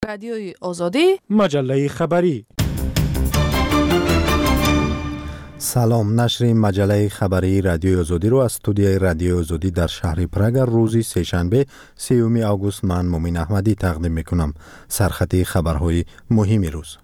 رادیوی آزادی، مجله خبری. سلام، نشر مجله خبری رادیوی آزادی رو از استودیوی رادیوی آزادی در شهر پراگ روز سه‌شنبه 3 آگوست من مومن احمدی تقدیم میکنم. سرخط خبرهای مهم روز.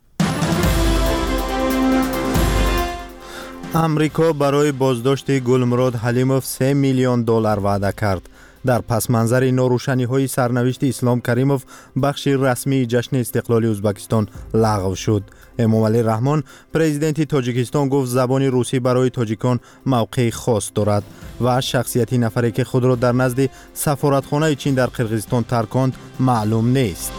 امریکا برای بازداشت گلمراد حلیموف 3 میلیون دلار وعده کرد. در پس منظر ناروشنی های سرنوشت اسلام کریموف بخش رسمی جشن استقلال ازبکستان لغو شد. امامعلی رحمان پرزیدنت تاجیکستان گفت زبان روسی برای تاجیکان موقع خاص دارد و شخصیت نفری که خود را در نزد سفارتخانه چین در قرقیزستان ترکاند معلوم نیست.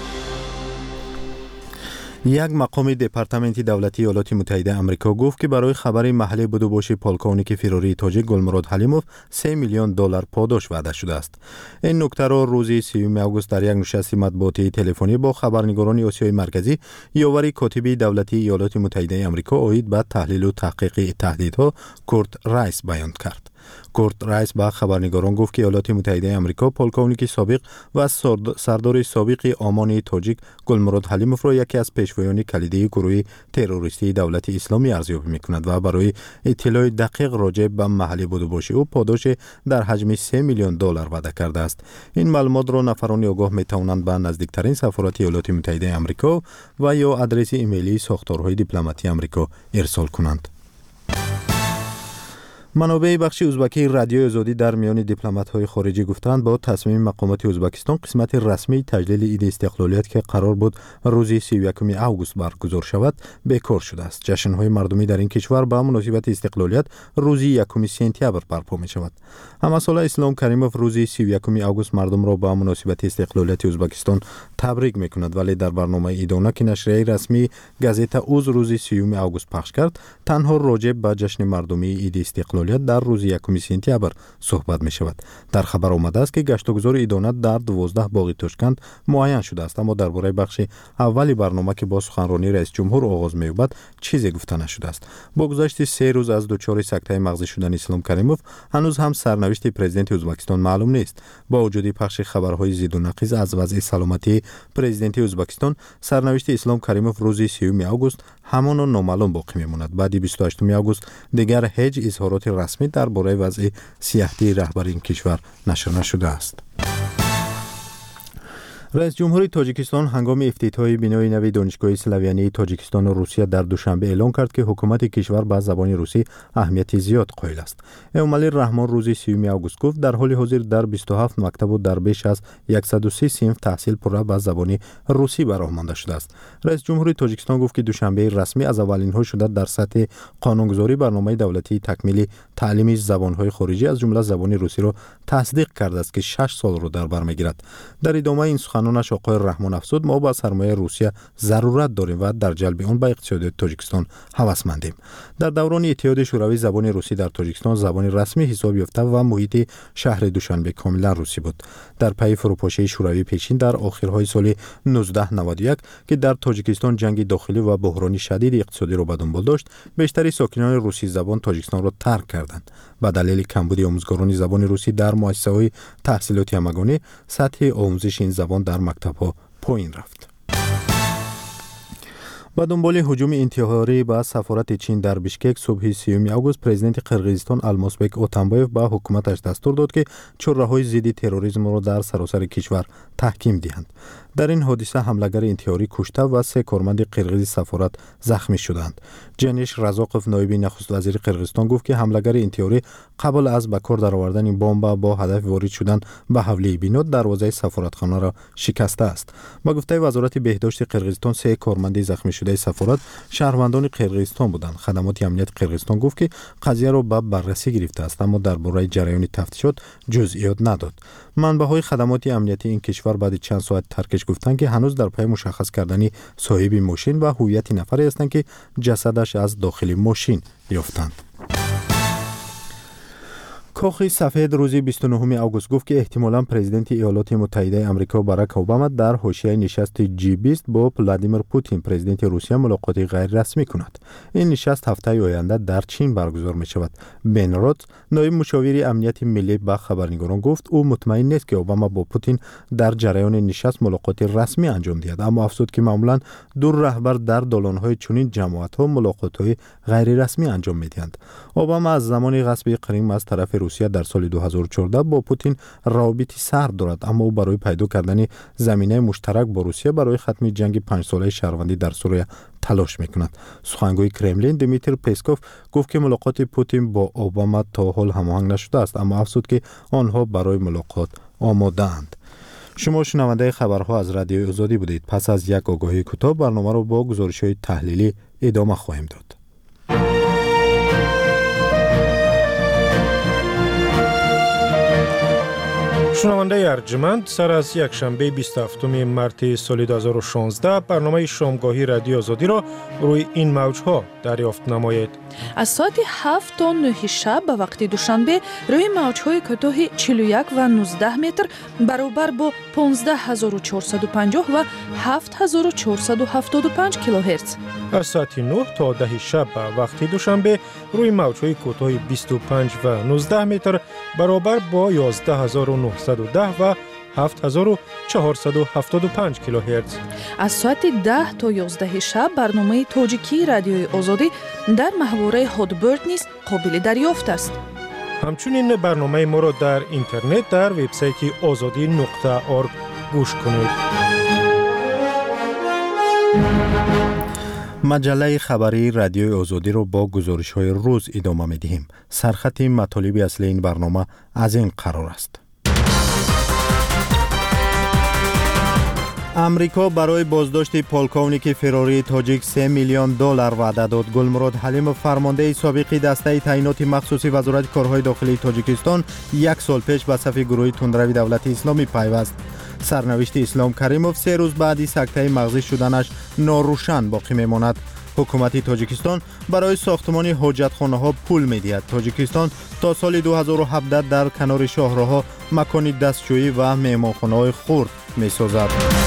یک مقام دپارتمنت دولتی ایالات متحده آمریکا گفت که برای خبر محلی بدوباش پالکونیک فراری تاجیک گلمراد حلیموف 3 میلیون دلار پاداش وعده شده است. این نکته را روز 3 آگوست در یک نشست مطبوعاتی تلفنی با خبرنگاران آسیای مرکزی یاوری کاتب دولتی ایالات متحده آمریکا اوید به تحلیل و تحقیق تهدیدها کورت رایس بیان کرد. کورت رایس با خبرنگاران گفت که ایالات متحده آمریکا پالکونیک سابق و سردار سابق آمان تاجیک گلمراد حلیموف را یکی از پیشوایان کلیدی گروه تروریستی دولت اسلامی ارزیابی می‌کند و برای اطلاع دقیق راجع به محلی بودوباشی او پاداش در حجم 3 میلیون دلار وعده کرده است. این معلومات را نفران آگاه می‌توانند به نزدیکترین سفارت ایالات متحده آمریکا و یا آدرس ایمیلی ساختارهای دیپلماتی آمریکا ارسال کنند. منابع بخش ازبکی رادیوی آزادی در میان دیپلمات‌های خارجی گفتند با تصمیم مقامات ازبکستان قسمت رسمی تجلیل عید استقلالیت که قرار بود روز 31 آگوست برگزار شود بیکار شده است. جشن‌های مردمی در این کشور با مناسبت استقلالیت روز 1 سپتامبر برپا می‌شود. همسال اسلام کریموف روز 31 آگوست مردم را با مناسبت استقلالیت ازبکستان تبریک می‌کند، ولی در برنامه ایدانه که نشریه رسمی گازیتا اوز روز 3 آگوست پخش کرد تنها راجع به جشن مردمی عید استقلالیت در روز 1 سپتامبر صحبت می شود. در خبر آمده است که گشتگذار ایدانه در 12 باغ تاشکند معین شده است، اما درباره بخش اولی برنامه که با سخنرانی رئیس جمهور آغاز می یابد چیزی گفته نشده است. با گذشت 3 روز از دچار سکته مغزی شدن اسلام کریموف هنوز هم سرنوشت پرزیدنت ازبکستان معلوم نیست. با وجود پخش خبرهای ضد و نقیض از وضع سلامتی پرزیدنت ازبکستان، سرنوشت اسلام کریموف روز 3 آگوست همان نامعلوم باقی میماند. بعد 28 آگوست دیگر هیچ اظهارات رسمی درباره وضع صحتی رهبر این کشور نشر نشده است. رئیس جمهور تاجیکستان هنگام افتتاح بنای نو دانشگاه سلاویانی تاجیکستان و روسیه در دوشنبه اعلام کرد که حکومت کشور به زبان روسی اهمیت زیاد قائل است. امامعلی رحمان روز 3 آگوست گفت در حال حاضر در 27 مکتب و در بیش از 130 صنف تحصیل پوره به زبان روسی به راه مانده شده است. رئیس جمهور تاجیکستان گفت که دوشنبه رسمی از اولین‌ها شده در سطح قانونگذاری برنامه دولتی تکمیل تعلیم زبان‌های خارجی از جمله زبان روسی را تصدیق کرده است که 6 سال را در بر می‌گیرد. در ادامه این سخنانش آقای رحمان افزود ما با سرمایه روسیه ضرورت داریم و در جلب آن به اقتصاد تاجیکستان هوسمندیم. در دوران اتحاد شوروی زبان روسی در تاجیکستان زبان رسمی حساب یافته و محیط شهر دوشنبه کاملا روسی بود. در پی فروپاشی شوروی پیشین در آخرهای سال 1991 که در تاجیکستان جنگ داخلی و بحران شدید اقتصادی را به دنبال داشت، بیشتر ساکنان روسی زبان تاجیکستان را ترک کردند. به دلیل کمبود آموزگاران زبان روسی در مؤسسه‌های تحصیلاتی همگانی، سطح آموزش این زبان در مکتب‌ها پایین رفت. با دنبال هجوم انتحاری به سفارت چین در بیشکک صبح 3 آگوست پرزیدنت قرقیزستان المازبک اتنبایف به حکومتش دستور داد که چرخه‌های ضد تروریسم را در سراسر کشور تحکیم دهند. در این حادثه حمله‌گر انتحاری کشته و 3 کارمند قرقیز سفارت زخمی شدند. جنیش رزاقوف نایب نخست وزیر قرقیزستان گفت که حمله‌گر انتحاری قبل از به کار درآوردن بمب با هدف وارد شدن به حوله بنا دروازه سفارتخانه را شکسته است. با گفته وزارت بهداشت قرقیزستان 3 کارمند زخمی شده سفارت شهروندان قرقیزستان بودند. خدمات امنیت قرقیزستان گفت که قضیه را به بررسی گرفته است، اما درباره جریان تفتیشات جزئیات نداد. منبع‌های خدمات امنیتی این کشور بعد چند ساعت ترکش گفتند که هنوز در پی مشخص کردن صاحب ماشین و هویت نفری هستند که جسدش از داخل ماشین یافتند. کاخ سفید روز 29 آگوست گفت که احتمالاً پرزیدنت ایالات متحده آمریکا باراک اوباما در حاشیه نشست G20 با ولادیمیر پوتین پرزیدنت روسیه ملاقاتی غیر رسمی کند. این نشست هفته آینده در چین برگزار می شود. بن رودز نایب مشاور امنیت ملی به خبرنگاران گفت او مطمئن نیست که اوباما با پوتین در جریان نشست ملاقات رسمی انجام دهد، اما افزود که معمولاً دو رهبر در دالان‌های چنین جماعت‌ها ملاقات‌های غیر رسمی انجام می‌دهند. اوباما از زمان غصب کریم از طرف روسیه در سال 2014 با پوتین روابط سرد دارد، اما او برای پیدا کردن زمینه مشترک با روسیه برای ختم جنگ 5 ساله شهروندی در سوریه تلاش می‌کند. سخنگوی کرملین دیمیتر پسکوف گفت که ملاقات پوتین با اوباما تا حال هماهنگ نشده است، اما افزود که آنها برای ملاقات آماده‌اند. شما شنونده خبرها از رادیو آزادی بودید. پس از یک آگاهی کوتاه برنامه را با گزارش‌های تحلیلی ادامه خواهیم داد. شنونده ارجمند، سر از یک شنبه 27 مارس سال 2016 برنامه شامگاهی رادیو آزادی را روی این موج‌ها دریافت نمایید. از ساعت 7 تا 9 شب به وقت دوشنبه روی موج‌های کوتاه 41 و 19 متر برابر با 15450 و 7475 کیلوهرتز. از ساعت 9 تا 10 شب به وقت دوشنبه روی موج‌های کوتاه 25 و 19 متر برابر با 11910 و 7475 کیلوهرتز. از ساعت 10 تا 11 شب برنامه تاجیکی رادیوی آزادی در محوره هادبرد نیز قابل دریافت است. همچنین برنامه ما را در اینترنت در وبسایت azadi.org گوش کنید. مجله خبری رادیوی آزادی را با گزارش‌های روز ادامه می‌دهیم. سرخط مطالب اصلی این برنامه از این قرار است. امریکا برای بازداشت پولکونیک فراری تاجیک 3 میلیون دلار وعده داد. گلمراد حلیم فرمانده سابق دسته تعیینات مخصوصی وزارت کارهای داخلی تاجیکستان یک سال پیش به صف گروه تندروی دولت اسلامی پیوست. سرنوشت اسلام کریموف 3 روز بعد سکته مغزی شدنش ناروشن باقی میماند. حکومت تاجیکستان برای ساختمان حاجتخانه‌ها پول می‌دهد. تاجیکستان تا سال 2017 در کنار شاهراه‌ها مکان دستشویی و مهمانخانه‌های خرد می‌سازد.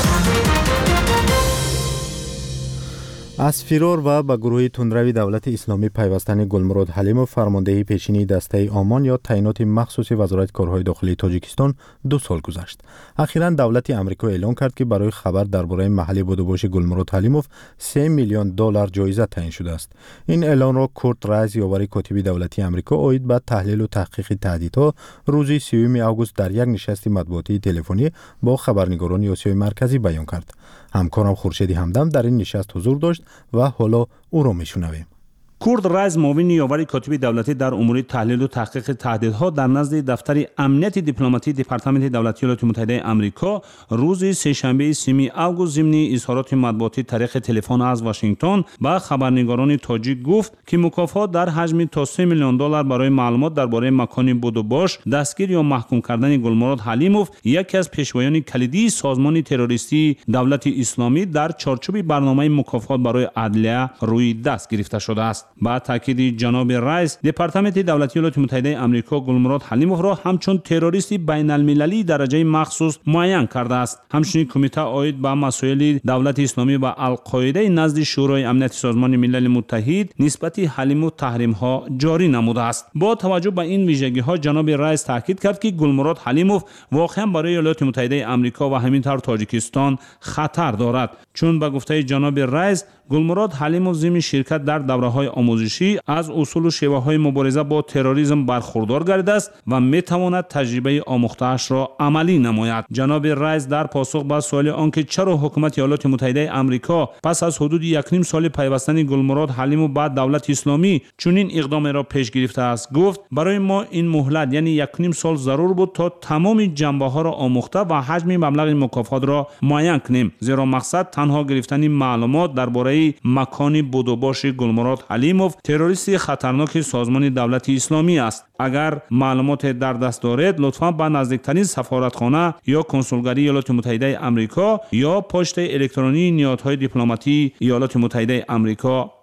از فرار و به گروه تندروی دولت اسلامی پیوستن گلمراد حلیم فرمانده پیشینی دسته آمان یا تعیینات مخصوصی وزارت کارهای داخلی تاجیکستان 2 سال گذشت. اخیراً دولت آمریکا اعلام کرد که برای خبر درباره محل بود و باش گلمراد حلیموف 3 میلیون دلار جایزه تعیین شده است. این اعلان را کورت رایس یاور کاتب دولتی آمریکا عاید به تحلیل و تحقیق تهدیدها روز 30 آگوست در یک نشست مطبوعاتی تلفنی با خبرنگاران آسیای مرکزی بیان کرد. همکارم خورشیدی همدم در این نشست حضور داشت و حالا او را میشنویم. کورت رایس معاون یاور کاتب دولتی در امور تحلیل و تحقیق تهدیدها در نزد دفتر امنیت دیپلماتی دپارتمنت دولتی ایالات متحده آمریکا روز سه‌شنبه 3 آگوست ضمن اظهارات مطبوعاتی طریق تلفن از واشنگتن به خبرنگاران تاجیک گفت که مکافات در حجم تا 3 میلیون دلار برای معلومات درباره مکان بود و باش دستگیر یا محکوم کردن گلمراد حلیموف، یکی از پیشوایان کلیدی سازمان تروریستی دولت اسلامی، در چارچوب برنامه مکافات برای عدلیه روی دست گرفته شده است. با تاکید جناب رئیس دپارتمنت دولتی ایالات متحده آمریکا گلمراد حلیموف را همچون تروریستی بین المللی درجه مخصوص معین کرده است. همچنین کمیته عاید به مسائل دولت اسلامی و القاعده نزد شورای امنیت سازمان ملل متحد نسبت حلیموف تحریم ها جاری نموده است. با توجه به این ویژگی ها جناب رئیس تاکید کرد که گلمراد حلیموف واقعا برای ایالات متحده آمریکا و همینطور تاجیکستان خطر دارد، چون به گفته جناب رئیس گلمراد حلیموف ضمن شرکت در دوره‌های آموزشی از اصول و شیوه‌های مبارزه با تروریسم برخوردار گردیده است و می‌تواند تجربه آموخته‌اش را عملی نماید. جناب رئیس در پاسخ به سوال آنکه چرا حکومت ایالات متحده آمریکا پس از حدود 1.5 سال پیوستن گلمراد حلیموف به دولت اسلامی چنین اقدامی را پیش گرفته است، گفت برای ما این مهلت یعنی 1.5 سال ضرور بود تا تمام جنبه‌ها را آموخته و حجم مبلغ مکافات را معین کنیم، زیرا مقصد تنها گرفتن معلومات درباره مکان بود و باش گلمراد حلیموف تروریستی خطرناک سازمان دولت اسلامی است. اگر معلومات در دست دارید لطفاً به نزدیکترین سفارتخانه یا کنسولگری ایالات متحده آمریکا یا پست الکترونی نهادهای دیپلماتی ایالات متحده آمریکا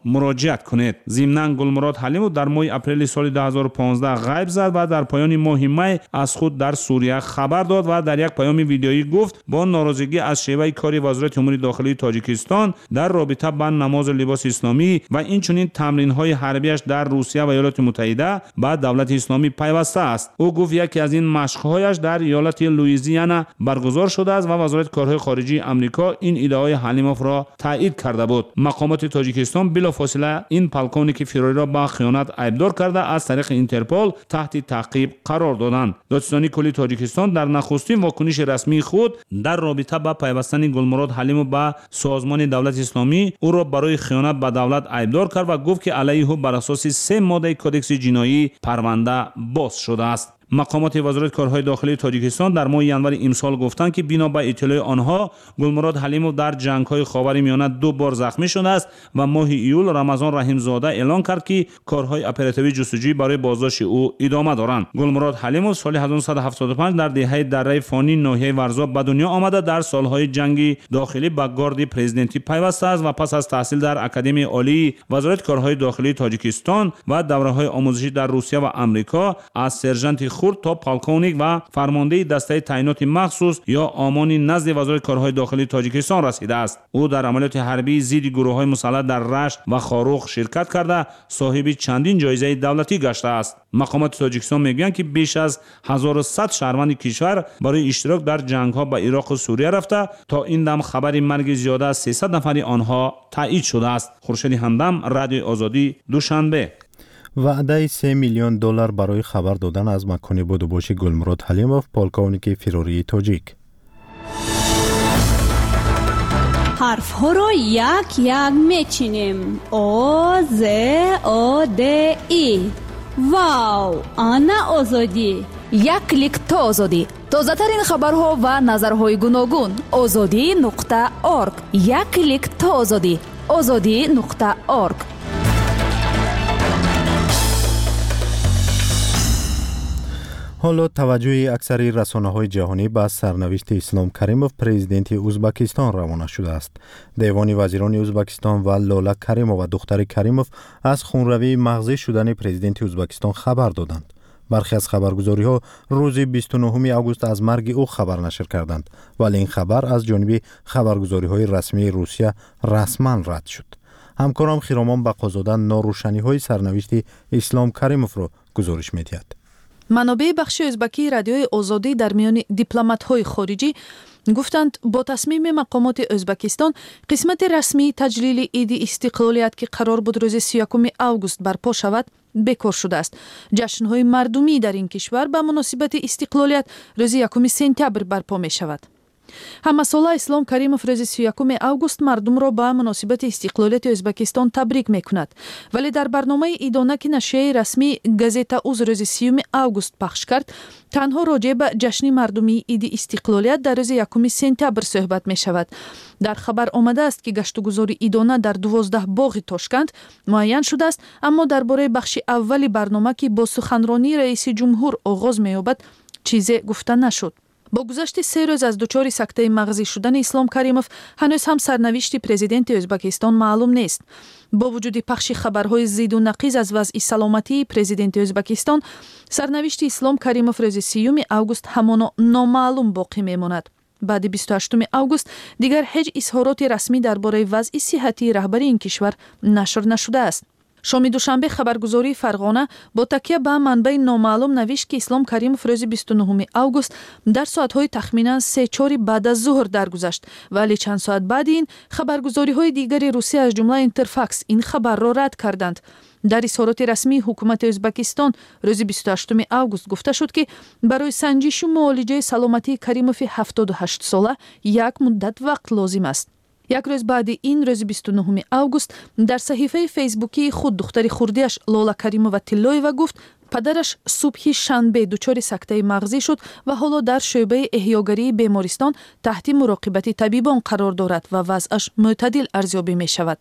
مراجعت کنید. ضمناً گلمراد حلیموف در ماه اپریل سال 2015 غیب زد و در پایان ماه می از خود در سوریه خبر داد و در یک پیام ویدیویی گفت با ناراضگی از شیوه کار وزارت امور داخلی تاجیکستان در رابطه با نماز لباس اسلامی و اینچنین تمرین‌های حربیش در روسیه و ایالات متحده با دولت اسلامی پیوسته است. او گفت یکی از این مشق‌هایش در ایالت لوئیزیانا برگزار شده است و وزارت کارهای خارجی آمریکا این ایده‌های حلیموف را تایید کرده بود. مقامات تاجیکستان بلافاصله این پالکونیک فیروری را با خیانت ایبدار کرده از طریق اینترپول تحت تعقیب قرار دادند. دادستانی کلی تاجیکستان در نخستین واکنش رسمی خود در رابطه با پیوستن گلمراد حلیموف به سازمان دولت اسلامی او را برای خیانت به دولت ایبدار کرد و گفت که علیه او بر اساس 3 ماده کدکس جنایی پرونده باز شده است. مقامات وزارت کارهای داخلی تاجیکستان در ماه ینور امسال گفتند که بنا به اطلاع آنها گلمراد حلیموف در جنگ‌های خاورمیانه 2 بار زخمی شده است و ماه ایول رمضان رحیمزاده اعلان کرد که کارهای اپراتیوی جستجویی برای بازداشت او ادامه دارند. گلمراد حلیموف سال 1975 در دهه دره فانی ناحیه ورزاب به دنیا آمده در سالهای جنگ داخلی به گارد پرزیدنتی پیوسته است و پس از تحصیل در اکادمی عالی وزارت کارهای داخلی تاجیکستان و دوره‌های آموزشی در روسیه و آمریکا از سرژانت خرد تا پالکونیک و فرمانده دسته تعیینات مخصوص یا آمانی نزد وزارت کارهای داخلی تاجیکستان رسیده است. او در عملیات حربی ضد گروه‌های مسلح در رشت و خاروخ شرکت کرده صاحب چندین جایزه دولتی گشته است. مقامات تاجیکستان میگویند که بیش از 1100 شهروند کشور برای اشتراک در جنگ‌ها با عراق و سوریه رفته تا این دم خبر مرگ زیاده از 300 نفر آنها تایید شده است. خورشید همدم، رادیو آزادی، دوشنبه. وعده 3 میلیون دلار برای خبر دادن از مکان بودوباش گلمراد حلیموف پالکونیک فیروری تاجیک. حرف ها را یک یک میچینیم. آ ز آ د ای. واو، آنا آزادی. یک کلیک تا آزادی. تازه ترین خبرها و نظرهای گوناگون. azadi.org. یک کلیک تا آزادی. azadi.org. حالا توجه اکثر رسانه‌های جهانی به سرنوشت اسلام کریموف پرزیدنت ازبکستان روانه شده است. دیوان وزیران ازبکستان و لاله کریموف و دختر کریموف از خونروی مغزی شدن پرزیدنت ازبکستان خبر دادند. برخی از خبرگزاری‌ها روز 29 آگوست از مرگ او خبر نشر کردند، ولی این خبر از جانب خبرگزاری‌های رسمی روسیه رسما رد شد. همکارم خیرامان بقازاده ناروشنی‌های سرنوشت اسلام کریموف را گزارش می‌دهد. منابع بخش ازبکی رادیوی آزادی در میان دیپلمات‌های خارجی گفتند با تصمیم مقامات ازبکستان قسمت رسمی تجلیل عید استقلالیت که قرار بود روز 31 آگوست برپا شود بکار شده است. جشن‌های مردمی در این کشور به مناسبت استقلالیت روز 1 سپتامبر برپا می شود. همساله اسلام کریموف روز 31 آگوست مردم را به مناسبت استقلالیت ازبکستان تبریک میکند، ولی در برنامه ایدانه که نشریه رسمی گازیتا اوز روز 30 آگوست پخش کرد تنها راجع به جشن مردمی عید استقلالیت در روز 1 سپتامبر صحبت می شود. در خبر آمده است که گشتگذار ایدانه در 12 باغ تاشکند معین شده است، اما درباره بخش اولی برنامه که با سخنرانی رئیس جمهور آغاز می‌یابد چیزی گفته نشد. با گذشت 3 روز از دچار سکته مغزی شدن اسلام کریموف هنوز هم سرنوشت پرزیدنت ازبکستان معلوم نیست. با وجود پخش خبرهای ضد و نقیض از وضع سلامتی پرزیدنت ازبکستان، سرنوشت اسلام کریموف روز 30 آگوست همان نامعلوم باقی میماند. بعد 28 آگوست دیگر هیچ اظهارات رسمی درباره وضع صحتی رهبری این کشور نشر نشده است. شام دوشنبه خبرگزاری فرغانه با تکیه به منبع نامعلوم نوشت که اسلام کریموف روز 29 آگوست در ساعت‌های تخمیناً 3-4 بعد از ظهر درگذشت، ولی چند ساعت بعد این خبرگزاری‌های دیگری روسی از جمله اینترفاکس این خبر را رد کردند. در اظهارات رسمی حکومت ازبکستان روز 28 آگوست گفته شد که برای سنجش و معالجه سلامتی کریموف 78 ساله یک مدت وقت لازم است. یک روز بعد این روز 29 آگوست در صحیفه فیسبوکی خود دختر خردیش لاله کریمووا تلویوا گفت پدرش صبح شنبه دچار سکته مغزی شد و حالا در شعبه احیاگری بیمارستان تحت مراقبت طبیبان قرار دارد و وضعش معتدل ارزیابی می شود.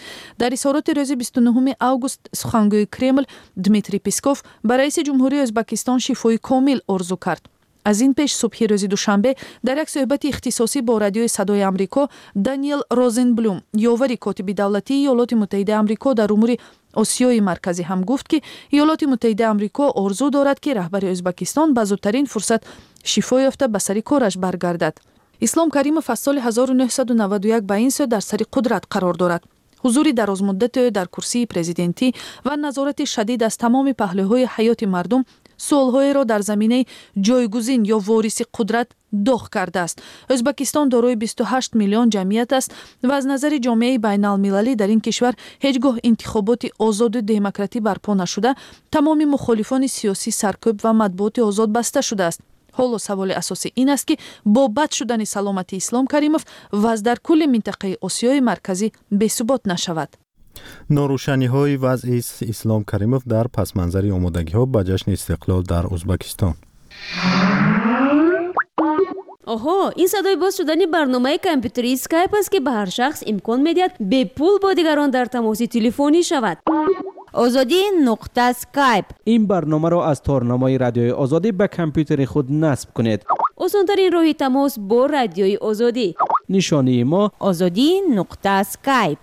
در اظهارات روز 29 آگوست سخنگوی کرمل دمیتری پسکوف برای رئیس جمهوری ازبکستان شفای کامل آرزو کرد. از این پیش صبح روز دوشنبه در یک صحبت اختصاصی با رادیوی صدای آمریکا دانیل روزنبلوم یاور کاتب دولتی ایالات متحده آمریکا در امور آسیای مرکزی هم گفت که ایالات متحده آمریکا آرزو دارد که رهبر ازبکستان به زودترین فرصت شفا یافته به سر کارش برگردد. اسلام کریمов از سال 1991 به این سو در سر قدرت قرار دارد. حضور درازمدت در کرسی پرزیدنتی و نظارت شدید از تمام پهلوهای حیات مردم سالهای را در زمینه جایگزین یا وارث قدرت داغ کرده است. ازبکستان دارای 28 میلیون جمعیت است و از نظر جامعه بین المللی در این کشور هیچگاه انتخابات آزاد و دموکراتی برپا نشده، تمام مخالفان سیاسی سرکوب و مطبوعات آزاد بسته شده است. حالا سوال اساسی این است که با بد شدن سلامتی اسلام کریمов وضع در کل منطقه آسیای مرکزی بی‌ثبات نشود. ناروشنی‌های وضع اسلام کریمov در پس منظر آمادگی‌ها به جشن استقلال در ازبکستان. آها، این صدای باز شدن برنامه کامپیوتری اسکایپ است که به هر شخص امکان می‌دهد به پول با دیگران در تماس تلفنی شود. آزادی نقطه اسکایپ. این برنامه را از تارنمای رادیوی آزادی به کامپیوتر خود نصب کنید. آسان‌ترین راه تماس با رادیوی آزادی. نشانی ما آزادی نقطه اسکایپ.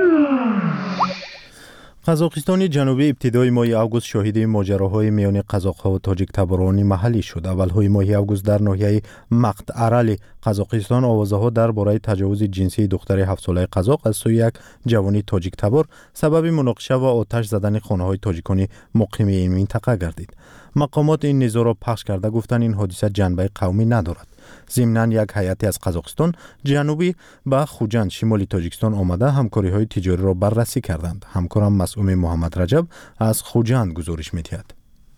قزاقستان جنوبی ابتدای ماه آگوست شاهد ماجراهای میان قزاق‌ها و تاجیک تباران محلی شد. اولهای ماه آگوست در ناحیه مقطعرل قزاقستان آوازه‌ها درباره تجاوز جنسی دختر 7 ساله قزاق از سوی یک جوانی تاجیک تبار سبب مناقشه و آتش زدن خانه‌های تاجیکان مقیم این منطقه گردید. مقامات این نزاع را پخش کرده گفتند این حادثه جنبه قومی ندارد. ضمناً یک هیئتی از قزاقستان جنوبی به خوجند شمال تاجیکستان آمده همکاری‌های تجاری را بررسی کردند. همکارم مسئول محمد رجب از خوجند گزارش می‌دهد.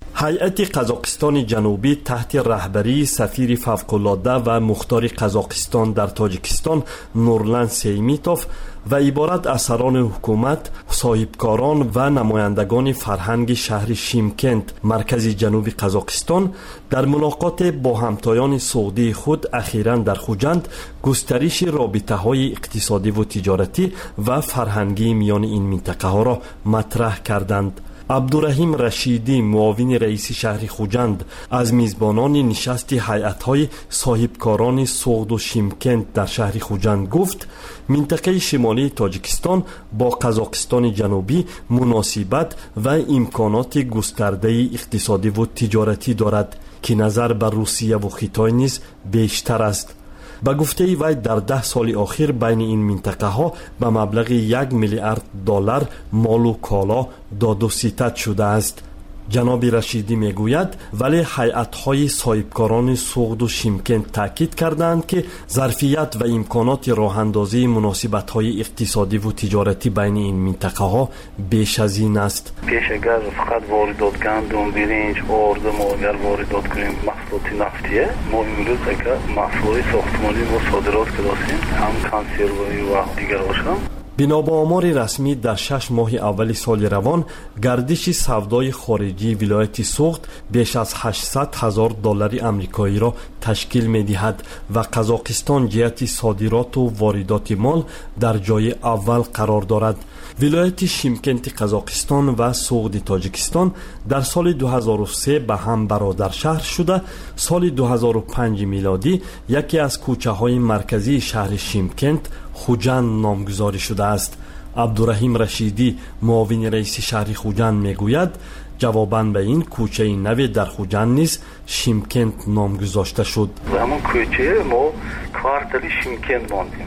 هیئت قزاقستان جنوبی تحت رهبری سفیر فوق‌العاده و مختار قزاقستان در تاجیکستان نورلان سیمیتوف و عبارت از سران حکومت، صاحبکاران و نمایندگان فرهنگ شهر شیمکنت مرکز جنوبی قزاقستان در ملاقات با همتایان سعودی خود اخیراً در خوجند گسترش رابطه‌های اقتصادی و تجارتی و فرهنگی میان این منطقه ها را مطرح کردند. عبدالرحیم رشیدی معاون رئیس شهر خوجند از میزبانان نشست هیئت‌های صاحبکاران سوغد و شیمکنت در شهر خوجند گفت منطقه شمالی تاجیکستان با قزاقستان جنوبی مناسبت و امکانات گسترده اقتصادی و تجارتی دارد که نظر به روسیه و خیتای نیز بیشتر است. به گفته وی در 10 سال اخیر بین این منطقه ها به مبلغ 1 میلیارد دلار مال و کالا داد و ستد شده است. جناب رشیدی میگوید ولی هیئت‌های صاحبکاران سوغد و شیمکنت تاکید کردند که ظرفیت و امکانات راه‌اندازی مناسبت‌های اقتصادی و تجارتی بین این منطقه ها بیش از این است. پیش گاز فقط واردات گندم، برنج، آرد ما اگر واردات کنیم محصولات نفتیه، ما امروز که محصولات ساختمانی و صادرات که داشتیم هم کنسروی و دیگر باشم. بنا به آمار رسمی در 6 ماه اول سال روان گردش سودای خارجی ولایت سوغد بیش از 800,000 دلار آمریکایی را تشکیل می‌دهد و قزاقستان جهت صادرات و واردات مال در جای اول قرار دارد. ولایت شیمکنت قزاقستان و سوغد تاجیکستان در سال 2003 به هم برادر شهر شده. سال 2005 میلادی یکی از کوچه‌های مرکزی شهر شیمکنت خوجند نامگذاری شده است. عبدالرحیم رشیدی معاون رئیس شهر خوجند میگوید جواباً به این کوچه نو در خوجند نیز شیمکنت نام گذاشته شد. همون کوچه ما کوارتری شیمکنت ماندیم.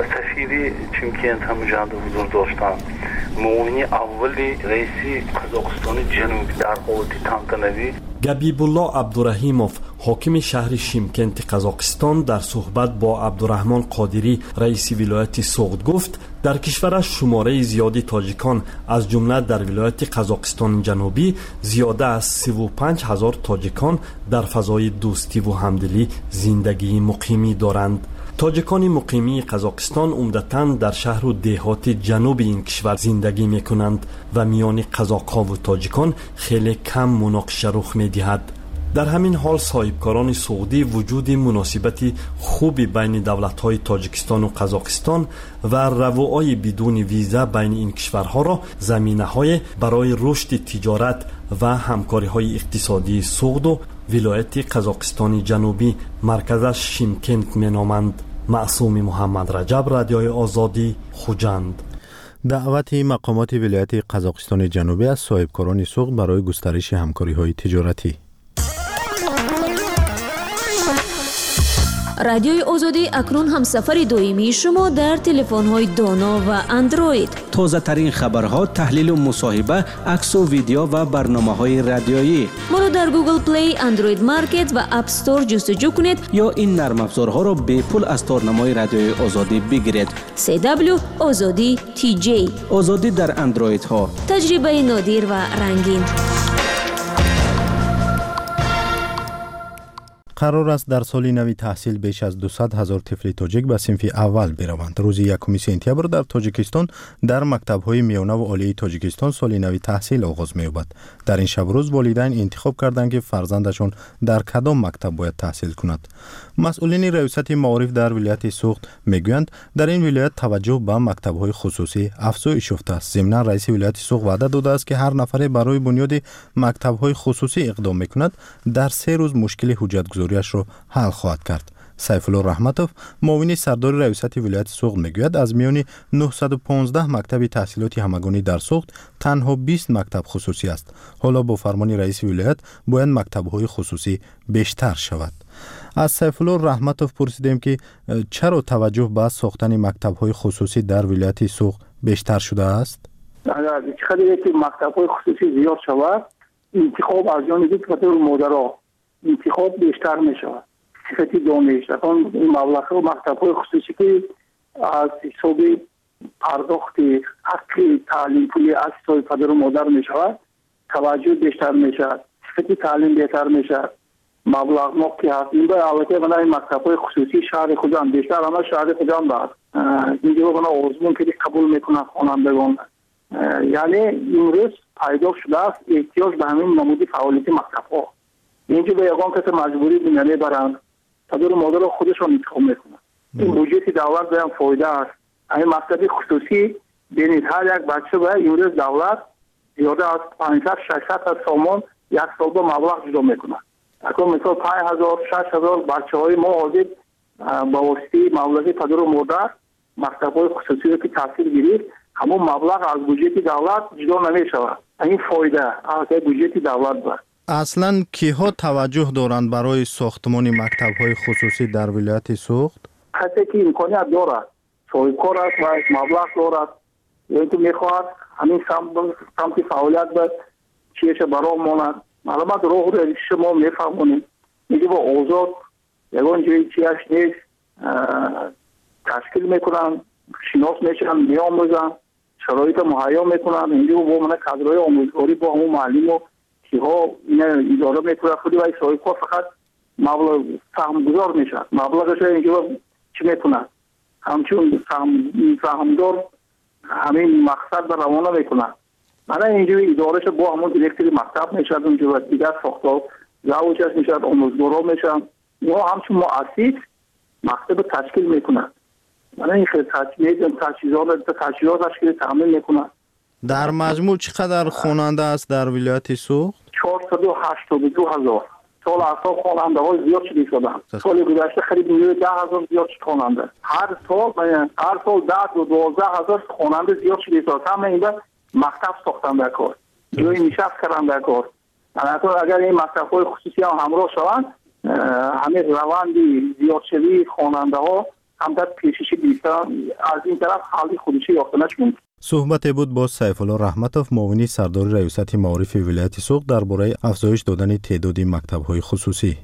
سفیر شیمکنت هم جنده حضور داشتن. معاون اولی رئیس قزاقستان جنوبی در قوت تانکنوی گبیبالله عبدالرحیموف حاکم شهر شیمکنت قزاقستان در صحبت با عبدالرحمن قادری رئیس ولایت سوغد گفت در کشورش شماره زیادی تاجیکان از جمله در ولایت قزاقستان جنوبی زیاده از 35,000 تاجیکان در فضای دوستی و همدلی زندگی مقیمی دارند. تاجیکان مقیمی قزاقستان عمدتاً در شهر و دهات جنوب این کشور زندگی میکنند و میان قزاق‌ها و تاجیکان خیلی کم مناقشه رخ میدهد. در همین حال صاحبکاران سعودی وجود مناسبت خوبی بین دولت‌های تاجیکستان و قزاقستان و روابط بدون ویزا بین این کشورها را زمینه‌های برای رشد تجارت و همکاری‌های اقتصادی سعود و ولایت قزاقستان جنوبی مرکزش شیمکنت می‌نامند. معصوم محمد رجب، رادیوی آزادی، خوجند. دعوت مقامات ولایت قزاقستان جنوبی از صاحبکاران سوق برای گسترش همکاری‌های تجارتی. رادیوی آزادی اکنون هم سفر دائمی شما در تلفن‌های دانا و اندروید. تازه ترین خبرها، تحلیل و مصاحبه، عکس و ویدیو و برنامه‌های رادیویی. ما رو در گوگل پلی، اندروید مارکت و اپ استور جستجو کنید یا این نرم افزارها را به پول از تارنمای رادیوی آزادی بگیرید. CW آزادی TJ. آزادی در اندروید ها. تجربه نادر و رنگین. قرار است در سال نوی تحصیل بیش از 200,000 طفل تاجیک به صنف اول بروند. روز 1 سپتامبر در تاجیکستان در مکتب‌های میانه و عالی تاجیکستان سال نوی تحصیل آغاز می‌یابد. در این شب روز والدین انتخاب کردند که فرزندشان در کدام مکتب باید تحصیل کند. مسئولین ریاست معارف در ولایت سوخت میگویند در این ولایت توجه به مکتب‌های خصوصی افزایش یافته است. ضمن رئیس ولایت سوخت وعده داده است که هر نفر برای بنیاد مکتب‌های خصوصی اقدام می‌کند در 3 روز مشکل حجت گزاریش را حل خواهد کرد. سیف الله رحمتوف، معاون سردار ریاست ولایت سوخت میگوید از میان 915 مکتب تحصیلاتی همگانی در سوخت تنها 20 مکتب خصوصی است. حالا با فرمان رئیس ولایت باید مکتب‌های خصوصی بیشتر شود. از سیف الله رحمتوف پرسیدیم که چرا توجه به ساختن مکتب‌های خصوصی در ولایت سوخت بیشتر شده است؟ اگر چقدر که مکتب‌های خصوصی زیاد شود، انتخاب از جانب پدر و مادرها انتخاب بیشتر می‌شود. صفتی دانش اون مبلغ مکتب‌های خصوصی که از حساب پرداخت حق تعلیم پولی از حساب پدر و مادر می‌شود، توجه بیشتر می‌شود، صفتی تعلیم بهتر می‌شود. مبلغ ما که هستیم به البته برای مکتب‌های خصوصی شهر خودم بیشتر همه شهر خودم بعد اینجا بنا آزمون که قبول میکنن خوانندگان. یعنی امروز پیدا شده است احتیاج به همین نمودی فعالیت مکتب‌ها. اینجا به یگان کس مجبوری بیننه برند پدر و مادر خودشون انتخاب میکنن. این بودجه دولت به هم فایده است. این مکتب خصوصی بینید هر یک بچه به امروز دولت زیاده از 500-600 سامان یک سال به مبلغ جدا میکنن. اکنون مثلا 5,000-6,000 بچه‌های ما حاضر با واسطه مبلغ پدر و مادر مکتب‌های خصوصی رو که تحصیل گیرید همون مبلغ از بودجه دولت جدا نمیشود. این فایده از بودجه دولت است. اصلا کیها توجه دارند برای ساختمان مکتب‌های خصوصی در ولایت سوخت؟ کسی که امکانیت دارد، صاحبکار است و مبلغ دارد، یعنی که میخواهد همین سمت فعالیت به چیش برای ماند. معلومات راه رو شما میفهمونید. میگه با آزاد یگان جایی چیش نیست تشکیل میکنن، شناس میشن، میاموزن، شرایط مهیا میکنن. اینجا با من کادرهای آموزگاری با همون معلم و ها اینا اداره میکنه خودی و صاحبکار فقط مبلغ سهمگذار میشه. مبلغش اینجا چی میکنه؟ همچون سهمدار همین مقصد به روانه میکنه. من اینجا ادارهش با همون دیرکتری مکتب میشه، اونجا دیگر ساختار زوجش میشه، آموزگارا میشن. اونا همچون مؤسس مکتب تشکیل میکنه. من این خیلی تجهیزات تشکیل تامین میکنه. در مجموع چقدر خواننده است در ولایت سوخت؟ 482,000. سال اصلا خواننده های زیاد شدن. سال گذشته خرید 10,000 زیاد خواننده. هر سال 10-12,000 خواننده زیاد شدن. همه این مکتب ساختن در کار. روی نشست کردن در کار. اگر این مکتب‌های خصوصی هم همراه شوند، همه روندی زیاد شدی خواننده ها هم در پیشش بیشتر از این طرف حالی خودشی یافتنش ممکن. صحبت بود با سیف الله رحمتوف، معاون سردار ریاست معارف ولایت سوخت درباره افزایش دادن تعداد مکتب‌های خصوصی.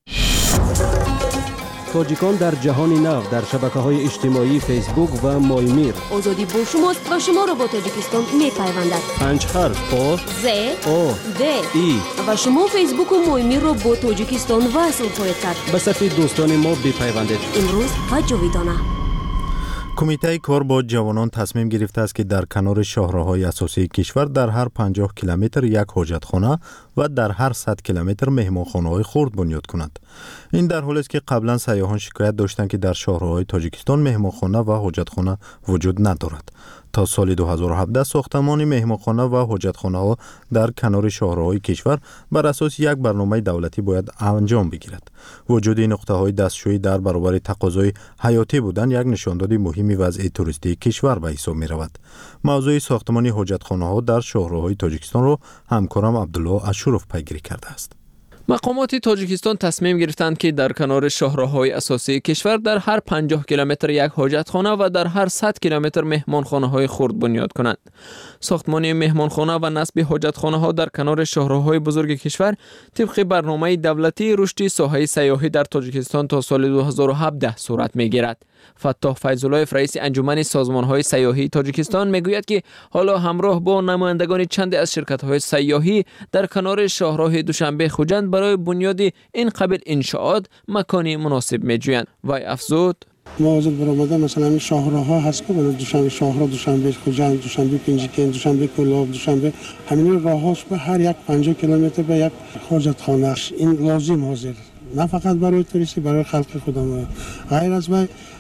تاجیکان در جهان نو در شبکه‌های اجتماعی فیسبوک و مایمیر. آزادی با شماست و شما را با تاجیکستان می‌پیوندد. 5 حرف او ز او د ای و شما فیسبوک و مایمیر را با تاجیکستان وصل خواهید کرد. به صفحه دوستان ما بپیوندید. امروز و جاویدانه. کمیته کار با جوانان تصمیم گرفته است که در کنار شاهراه‌های اساسی کشور در هر 50 کیلومتر یک حاجتخانه و در هر 100 کیلومتر مهمانخانه‌های خرد بنیاد کند. این در حالی است که قبلا سیاحان شکایت داشتند که در شاهراه‌های تاجیکستان مهمانخانه و حاجتخانه وجود ندارد. تا سال 2017 ساختمان مهمانخانه و حاجتخانه‌ها در کنار شاهراه‌های کشور بر اساس یک برنامه دولتی باید انجام بگیرد. وجود نقطه‌های دستشویی در برابر تقاضای حیاتی بودن یک نشاندهی مهمی وضع توریستی کشور به حساب می‌رود. موضوع ساختمان حاجتخانه‌ها در شاهراه‌های تاجیکستان را همکارم عبدالله اشرف پیگیری کرده است. مقامات تاجیکستان تصمیم گرفتند که در کنار شاهراه‌های اساسی کشور در هر 50 کیلومتر یک حاجتخانه و در هر 100 کیلومتر مهمانخانه‌های خرد بنیاد کنند. ساختمان مهمانخانه و نصب حاجتخانه‌ها در کنار شاهراه‌های بزرگ کشور طبق برنامه دولتی رشد ساحه سیاحی در تاجیکستان تا سال 2017 صورت می‌گیرد. فتاح فیض‌الله رئیس انجمن سازمان‌های سیاحی تاجیکستان میگوید که حالا همراه با نمایندگان چند از شرکت‌های سیاحی در کنار شاهراه دوشنبه خوجند برای بنیاد این قبیل انشاءات مکانی مناسب می‌جویند. وی افزود: موضوع برآمده مثلا این شاهراه‌ها هست که دوشنبه شاهراه، دوشنبه خوجند، دوشنبه پنجکین، دوشنبه کلاب، دوشنبه همین راه‌هاش به هر یک 50 کیلومتر به یک حاجتخانه. این لازم حاضر نه فقط برای توریستی، برای خلق خودمون. غیر از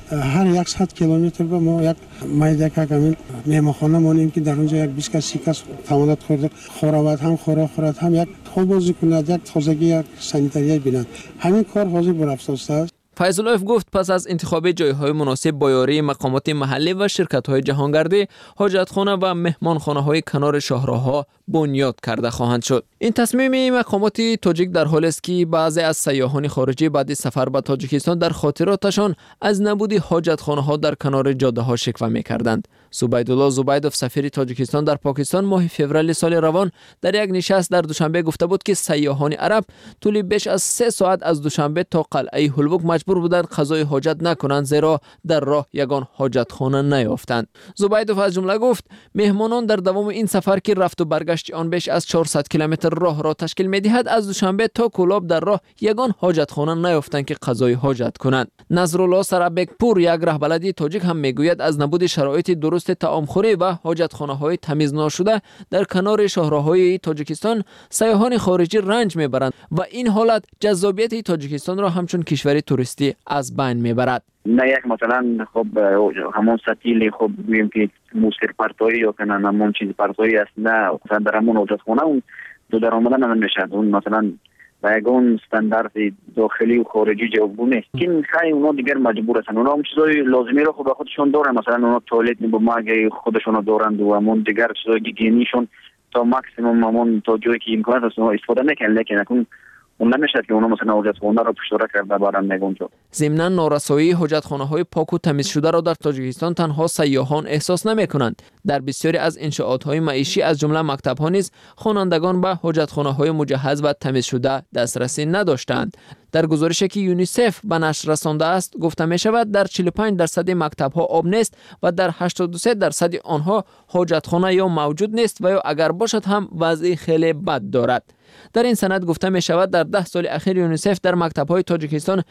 هر 100 کیلومتر به ما یک میدک همین مهمانخانه مونیم که در اونجا یک 20 تا 30 کس تمامت خورده خوراوت هم خورد هم یک خوب بازی کند، یک تازگی، یک سانیتری بینند. همین کار حاضر برافراشته است. فیض‌الله گفت پس از انتخاب جایهای مناسب با یاری مقامات محلی و شرکت‌های جهانگردی حاجتخانه و مهمانخانه‌های کنار شاهراه‌ها بنیاد کرده خواهند شد. این تصمیم مقامات تاجیک در حالی است که بعضی از سیاحان خارجی بعد سفر به تاجیکستان در خاطراتشان از نبود حاجتخانه‌ها در کنار جاده‌ها شکوه می‌کردند. زبیدالله زبیدوف سفیر تاجیکستان در پاکستان ماه فوریه سال روان در یک نشست در دوشنبه گفته بود که سیاحان عرب طول بیش از 3 ساعت از دوشنبه تا قلعه هلبک مجبور بودند قضای حاجت نکنند زیرا در راه یگان حاجتخانه نیافتند. زبیدوف از جمله گفت مهمانان در دوام این سفر که رفت و برگشت آن بیش از 400 کیلومتر راه را تشکیل می‌دهد از دوشنبه تا کولاب در راه یگان حاجتخانه نیافتند که قضای حاجت کنند. نظرالله سرابکپور یک رهبر تاجیک هم میگوید از نبود شرایط درست طعامخوری و حاجتخانه‌های تمیز نشده در کنار شاهراه‌های تاجیکستان سیاحان خارجی رنج میبرند و این حالت جذابیت تاجیکستان را همچون کشور توریستی از بین میبرد. نه یک مثلا خب همون ستیلی خب بگیم که موسیقی پرتایی یا که نه همون چیز پرتایی است، نه مثلا در همون حاجتخانه اون دو در آمدن نمیشه. اون مثلا با یگان استاندارد داخلی و خارجی جواب نیست. این خیلی اونا دیگر مجبور هستن. اونا هم چیزای لازمی رو خود خودشون دارن، مثلا اونا توالت با ماگه خودشون دارند و همون دیگر چیزای گیگینیشون تا ماکسیمم همون تا جایی که امکان است استفاده میکنن، لیکن اون نمیشه که اونا مثلا حاجتخانه رو پشتواره کرده برن نگونجا. ضمناً نارسایی حاجتخانه‌های پاک و تمیز شده را در تاجیکستان تنها سیاحان احساس نمی‌کنند. در بسیاری از انشاءات‌های معیشی از جمله مکتب‌ها نیز خوانندگان به حاجتخانه‌های مجهز و تمیز شده دسترسی نداشتند. در گزارشی که یونیسف به نشر رسانده است گفته می‌شود در 45% مکتب‌ها آب نیست و در 83% آنها حاجتخانه یا موجود نیست و یا اگر باشد هم وضع خیلی بد دارد. در این سند گفته می شود در 10 سال اخیر یونیسف در مکتب‌های تاجیکستان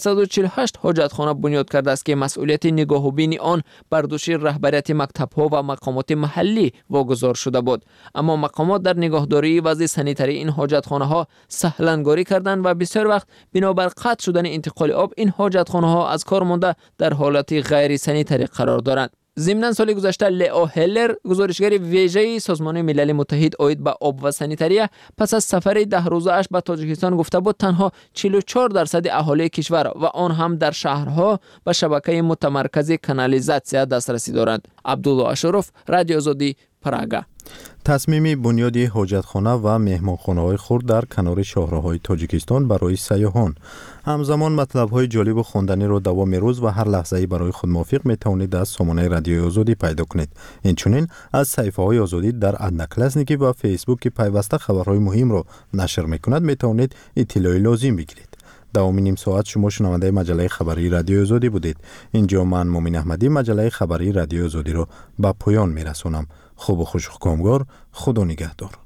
348 حاجتخانه بنیاد کرده است که مسئولیت نگاه و بین آن بر دوش رهبریت مکتب‌ها و مقامات محلی واگذار شده بود. اما مقامات در نگهداری وضع سانیتری این حاجتخانه‌ها سهل‌انگاری کردند و بسیار وقت بنابر قطع شدن انتقال آب این حاجتخانه‌ها از کار مانده در حالت غیر سانیتری قرار دارند. ضمناً سال گذشته لیو هلر گزارشگر ویژه سازمان ملل متحد عاید به آب و سانیتری پس از سفر 10 روزه اش به تاجیکستان گفته بود تنها 44% اهالی کشور و آن هم در شهرها به شبکه متمرکز کانالیزاسیا دسترسی دارند. عبدالله اشرف، رادیو آزادی، پراگا. تصمیم بنیاد حاجتخانه و مهمانخانه‌های خرد در کنار شاهراه‌های تاجیکستان برای سیاحان همزمان مطلب‌های جالب و خواندنی را دوام روز و هر لحظه‌ای برای خود موافق می‌توانید از سامانه رادیوی آزادی پیدا کنید. اینچنین از صفحه‌های آزادی در ادنکلاسنیکی و فیسبوک که پیوسته خبرهای مهم را نشر می‌کند می‌توانید اطلاع لازم بگیرید. دوام نیم ساعت شما شنونده مجله خبری رادیو آزادی بودید. اینجا من مومن احمدی مجله خبری رادیو آزادی را به پایان می‌رسانم. خوب و خوش و کامگار. خدا نگهدار.